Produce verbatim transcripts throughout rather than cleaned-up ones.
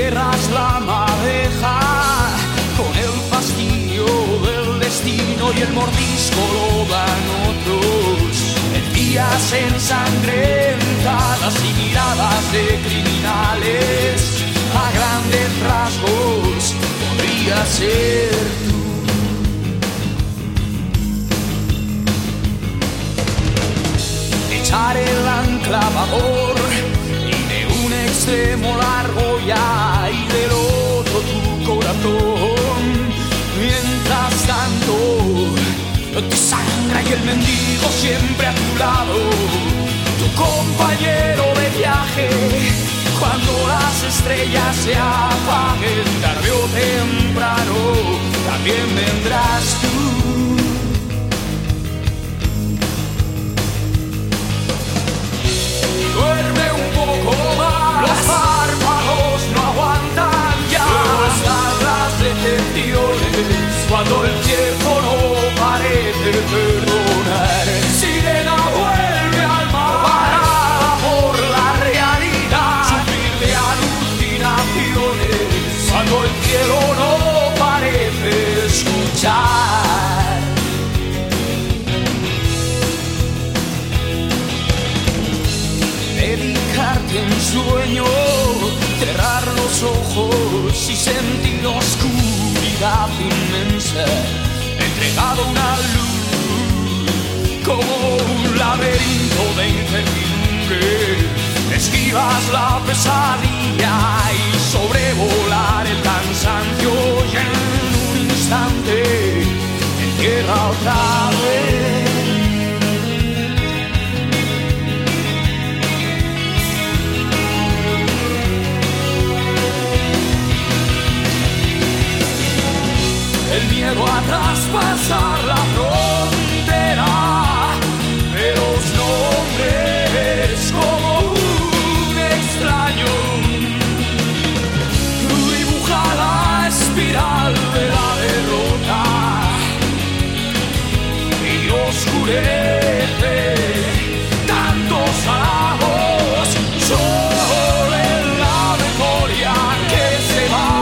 entierras la madeja con el fastidio del destino y el mordisco lo dan otros. En días ensangrentadas y miradas de criminales, a grandes rasgos podría ser tú. Echar el ancla a babor y de un extremo largo ya y del otro tu corazón. Mientras tanto te sangra y el mendigo siempre a tu lado, tu compañero de viaje. Cuando las estrellas se apaguen, tarde o temprano, también vendrás tú. Duerme un poco más, los párpados no aguantan ya. Luego están las decepciones, cuando el tiempo no parece perdonar. Sirena vuelve al mar, parada por la realidad, sufrir de alucinaciones, cuando el cielo no parece escuchar. Dedicarte en sueño, cerrar los ojos y sentir oscuridad inmensa, entregado a una luz como un laberinto de incertidumbre. Esquivas la pesadilla y sobrevolar el cansancio y en un instante entierra otra vez. El miedo a traspasar la frontera de los nombres como un extraño dibuja la espiral de la derrota y oscurece tantos halagos sobre la memoria que se va.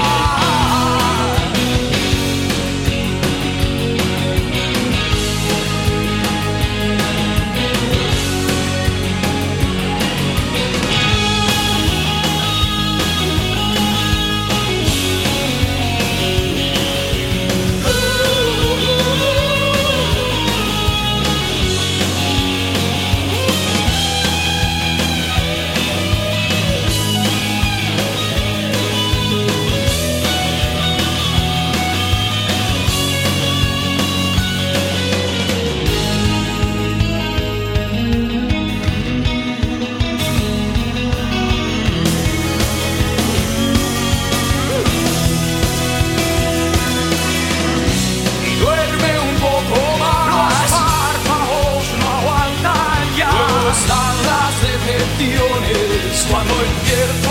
Cuando el